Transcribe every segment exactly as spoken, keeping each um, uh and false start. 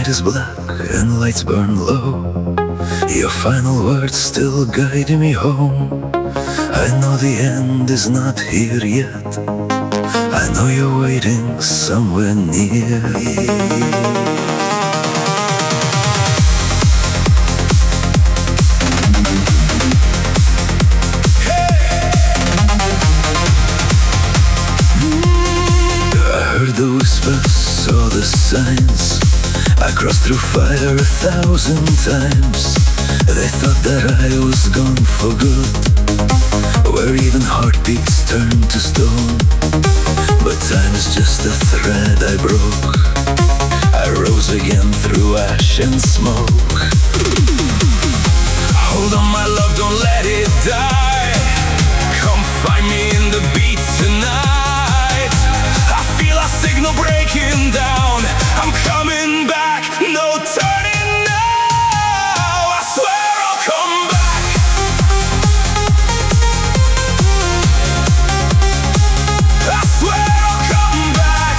night is black and lights burn low. Your final words still guide me home. I know the end is not here yet. I know you're waiting somewhere near. The whispers, saw the signs. I crossed through fire a thousand times. They thought that I was gone for good, where even heartbeats turn to stone. But time is just a thread I broke. I rose again through ash and smoke. Hold on my love, don't let it die. Come find me in the beat tonight. Signal breaking down, I'm coming back, no turning now. I swear I'll come back. I swear I'll come back.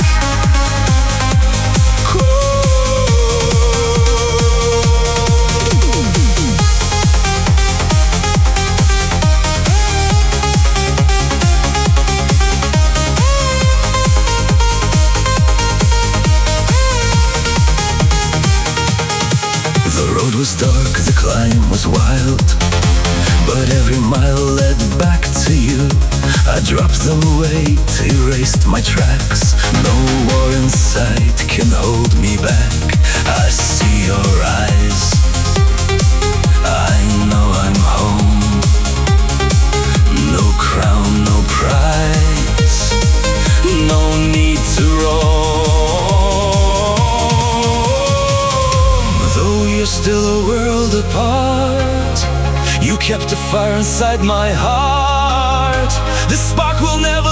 The road was dark, the climb was wild, but every mile led back to you. I dropped the weight, erased my tracks. No war in sight can hold me back. I see your eyes, I know I'm home. No crown, no prize, no need to roam. You're still a world apart. You kept a fire inside my heart. The spark will never